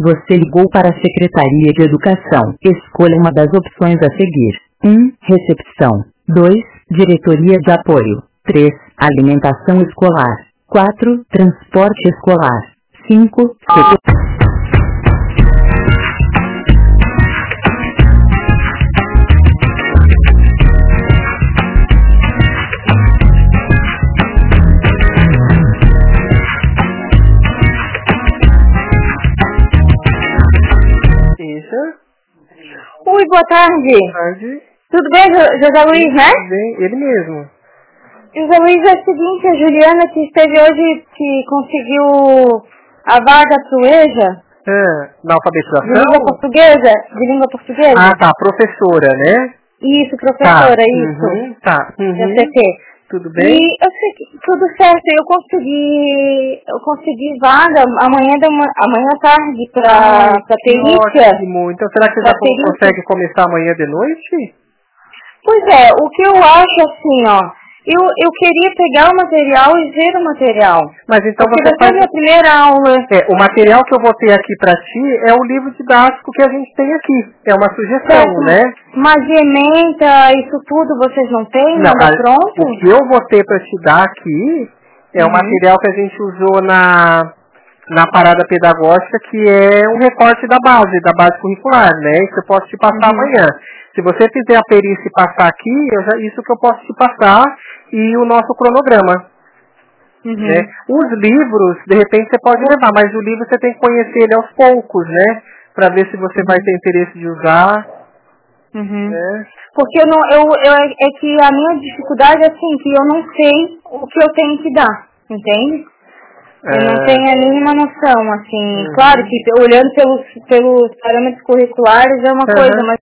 Você ligou para a Secretaria de Educação. Escolha uma das opções a seguir. 1. Recepção. 2. Diretoria de Apoio. 3. Alimentação escolar. 4. Transporte escolar. 5. Setor... Oi, boa tarde. Boa tarde. Tudo bem, José Luiz, né? Tudo bem, ele mesmo. José Luiz, é o seguinte, a Juliana que esteve hoje, que conseguiu a vaga pro EJA. Na alfabetização? De língua portuguesa. Ah, tá, professora, né? Isso, professora, tá. isso. Tá. Eu sei que. Tudo bem? E eu sei que tudo certo, eu consegui vaga amanhã à tarde pra perícia. Ótimo. Então será que você já consegue começar amanhã de noite? Pois é, o que eu acho assim, ó, eu queria pegar o material e ver o material. Mas então porque você vai ser a minha primeira aula. O material que eu vou ter aqui pra ti é o livro didático que a gente tem aqui. É uma sugestão, certo. né? Mas ementa, isso tudo vocês não têm? Não, nada pronto? O que eu vou ter pra te dar aqui é o material que a gente usou na parada pedagógica, que é um recorte da base curricular, né? Isso eu posso te passar amanhã. Se você fizer a perícia e passar aqui, isso que eu posso te passar e o nosso cronograma. Né? Os livros, de repente você pode levar, mas o livro você tem que conhecer ele aos poucos, né? Pra ver se você vai ter interesse de usar. Né? Porque é que a minha dificuldade é assim, que eu não sei o que eu tenho que dar, entende? Eu não tenho a mínima noção, assim. Claro que olhando pelos parâmetros curriculares é uma coisa, mas